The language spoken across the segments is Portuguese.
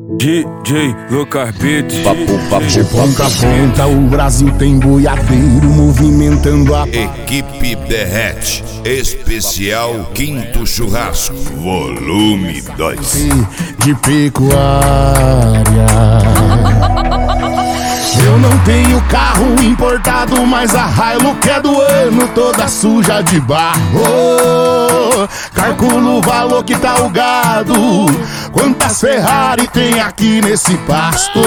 DJ Lucas Beats. De ponta a ponta o Brasil tem boiadeiro movimentando a Equipe Derrete, especial Quinto Churrasco, volume 2. de pecuária. Eu não tenho carro importado, mas a Hilux é do ano, toda suja de barro. Calculo o valor que tá o gado, quantas Ferrari tem aqui nesse pasto.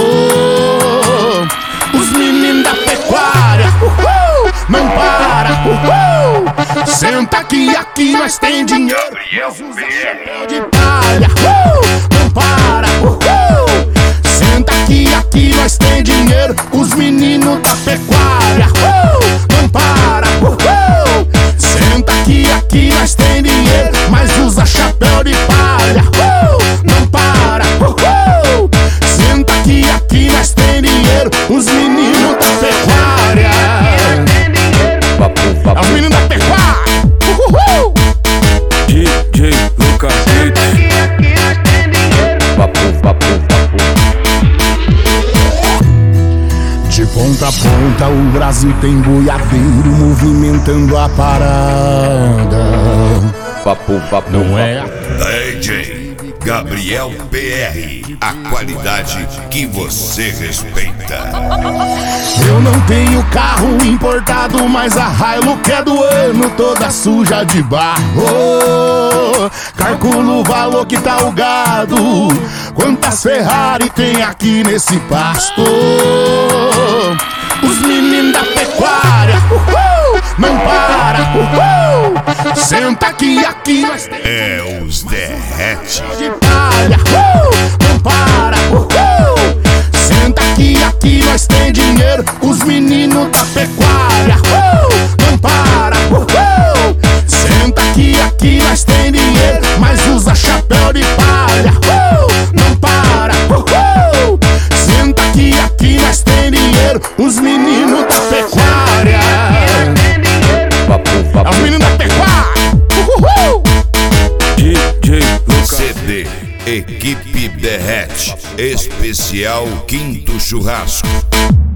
Os meninos da pecuária, não para, senta aqui nós tem dinheiro. Usa chapéu de palha, não para, senta aqui nós tem dinheiro. Os meninos da pecuária, não para, senta aqui nós tem dinheiro. Mas usa chapéu de palha, não para, senta aqui nós tem dinheiro. Os meninos da pecuária, os meninos da pecuária, DJ Lucas Beats. De ponta a ponta o Brasil tem boiadeiro movimentando a parada. Não é? DJ Gabriel PR, a qualidade que você respeita. Eu não tenho carro importado, mas a Hilux é do ano, toda suja de barro. Calculo o valor que tá o gado, quantas Ferrari tem aqui nesse pasto. Os meninos da pecuária, não para, senta aqui nós tem É os Derrete. de palha, não para, senta aqui nós tem dinheiro. Os meninos da pecuária, não para, senta aqui nós tem dinheiro. Mas usa chapéu de palha, não para, senta aqui nós tem dinheiro. Os meninos da pecuária, os meninos da pecuária, DJ Lucas. CD Equipe Derrete, especial Quinto Churrasco.